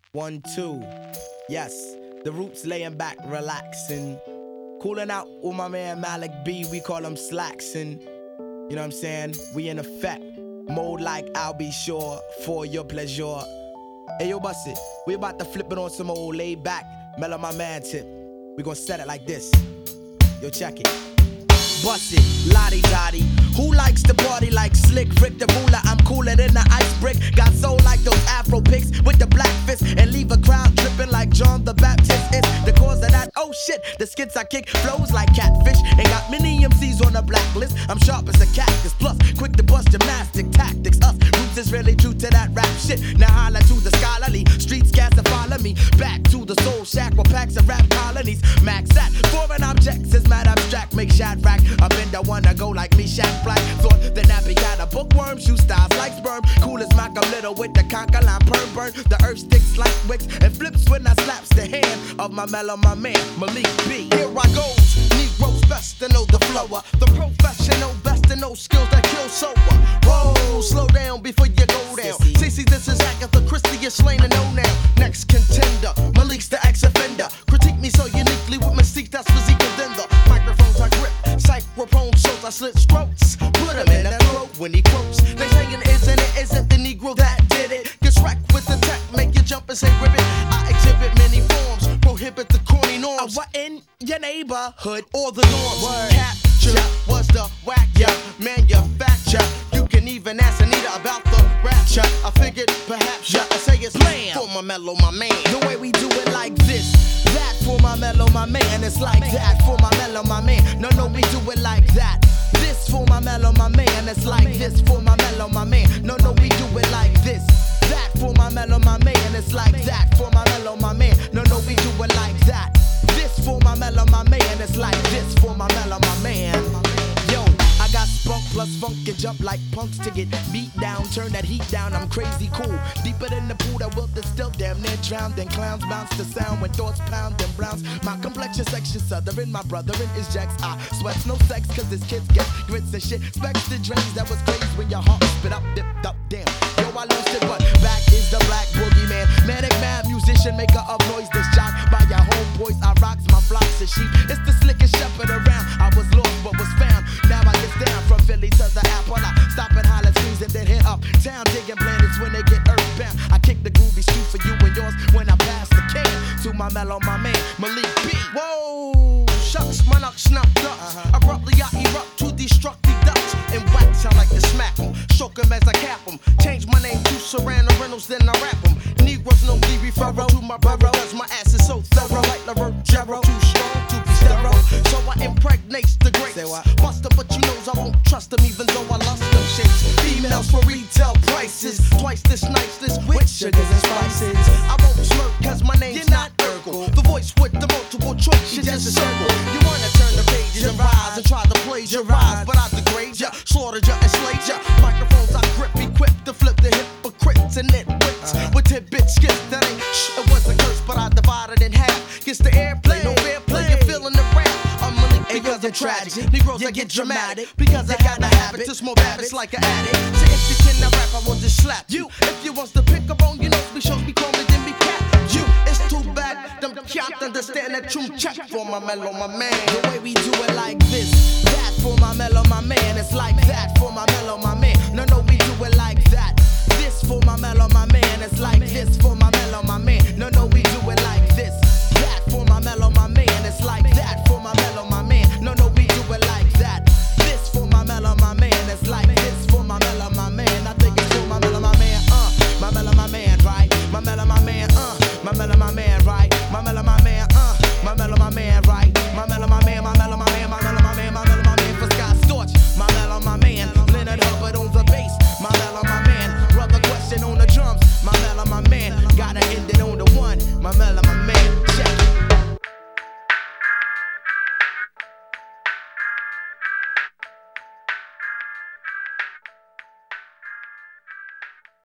1, 2. Yes, the roots laying back, relaxing. Cooling out with my man Malik B, we call him Slacksin'. You know what I'm saying? We in effect. Mode like I'll be sure for your pleasure. Hey yo, bust it. We about to flip it on some old laid back, mellow my man tip. We gon' set it like this. Yo, check it. Bust it, lottie dottie. Who likes to party like Slick Rick the ruler? I'm cooler than the ice brick. Got soul like those Afro pics with the black fist and leave a crowd tripping like John the Baptist. It's the cause of that. Oh shit, the skits I kick flows like catfish and got many MCs on the blacklist. I'm sharp as a cactus, plus quick to bust gymnastic tactics. Us roots is really true to that rap shit. Now holla to the scholarly streets, cast and follow me back to the soul shack where packs of rap colonies. Max at foreign objects is mad abstract, make shad rack. Up in the wanna go like me, Shaq Black. Thought the nappy got a bookworm, shoe styles like sperm. Cool as Mac, I'm little with the conker line perm burn. The earth sticks like wicks and flips when I slaps the hand of my mellow, my man, Malik B. Here I goes, Negroes best to know the flower. The professional best to know skills that kill sober. Whoa, slow down before you go down. Sissy, this is Agatha Christie, you're slain and know now. Next contender, Malik's the ex-offender. Critique me so uniquely with mystique, that's physique and then the microphones I grip. Microphone shows I slit strokes. Put him in the throat when he quotes. They saying isn't the Negro that did it. Gets wrecked with the tech, make you jump and say ribbit. I exhibit many forms, prohibit the corny norms. What in your neighborhood or the norms. Capture was the whack, yeah, manufacture. You can even ask Anita about the rapture. I figured perhaps I say it's Blam. For my mellow, my man. The way we do it like this, that for my mellow, my man. It's like that for my mellow, my man. No, we do it like that. This for my mellow, my man. It's like this for my mellow, my man. No, we do it like this. That for my mellow, my man. It's like that for my mellow, my man. No, we do it like that. This for my mellow, my man. It's like this for my mellow, my man. Yo, I got spunk plus funk and jump like punks to get beat down. Turn that heat down, I'm crazy cool. Deeper than the pool that wilt is still damn near drowned. Then clowns bounce the sound when thoughts pound and browns. My complexion section southern, my brother is Jacks. I sweats no sex cause this kids get grits and shit. Specs the drains that was crazy when your heart spit up, dipped up, damn. Yo, I lost it, but back is the black boogeyman. Manic mad musician, maker of noise that's shot by your homeboys. I rocks my flocks of sheep. It's the slickest shepherd around. I was lost but was found. Now I get down from Philly to the Apple. I stop and holler trees and then hit up town digging planets when they get earthbound. I kick the groovy street for you and yours when I pass the can to my mellow, my man, Malik B. Whoa, shucks, my nuck snuffed up. Abruptly I erupt to destructive ducks and wax. I like to smack them, stroke them as I cap them. Change my name to Serrano Reynolds, then I rap them. Negroes no be referral to my brother, cause my ass is so thorough. Like LaRoe Jarrow, too strong to be sterile. So I impregnate the grapes. Bust them, but you knows I won't trust them, even though I lust them shapes. Females for retail prices, twice this nice, this with sugars and spices. I won't smirk, cause my name's not Urkel. The voice with the multiple choice, shit just a circle. You wanna turn the pages and rise and try to plagiarize, but I degrade ya, slaughtered ya and slayed ya. Microphones I grip, equipped to flip the hypocrites and nitwits with tidbit skits that ain't it was a curse, but I divided in half. Gets the airplay, no fair play, you're feeling the rap. I'm Malik because I'm tragic. Negroes I get dramatic because I got a habit to smoke habits like an addict. So if you cannot rap, I will just slap you. If you wants to pick up on, you know, me shows me call me, then be cat. You, it's too bad, them can't understand that true check for my mellow, my man. The way we do it like this, that for my mellow, my man. It's like that for my mellow, my man. No, we do it like that. This for my mellow, my man. It's like this for my mellow, my man.